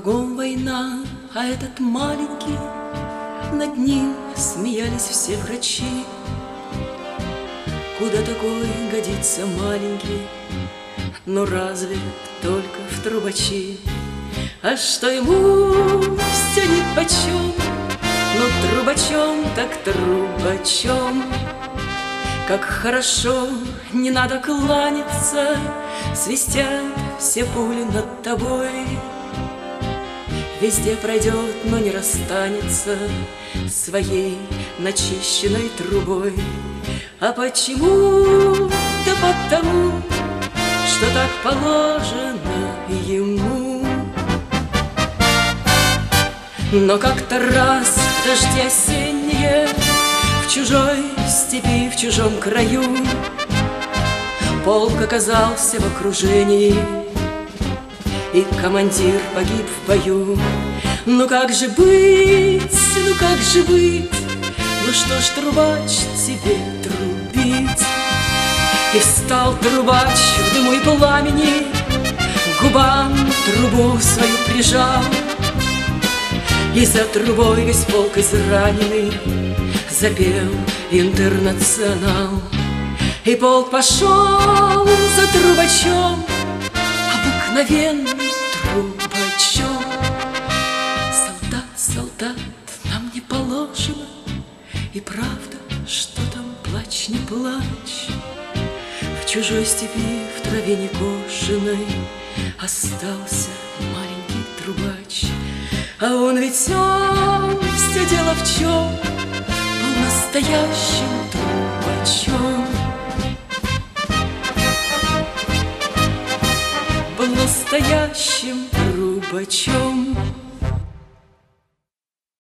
Кругом война, а этот маленький, над ним смеялись все врачи. Куда такой годится маленький? Ну разве только в трубачи. А что ему все нипочем, ну трубачом так трубачом. Как хорошо, не надо кланяться, свистят все пули над тобой. Везде пройдет, но не расстанется своей начищенной трубой. А почему? Да потому, что так положено ему. Но как-то раз в дожди осенние, в чужой степи, в чужом краю, полк оказался в окружении, и командир погиб в бою. Ну как же быть, ну как же быть, ну что ж, трубач, тебе трубить. И встал трубач в дыму и пламени, к губам трубу свою прижал. И за трубой весь полк израненный запел интернационал. И полк пошел за трубачом, обыкновенным трубачом. Солдат, солдат, нам не положено, и правда, что там, плачь, не плачь. В чужой степи, в траве некошенной остался маленький трубач. А он ведь все дело в чем, был настоящим трубачом. Был настоящим трубачом.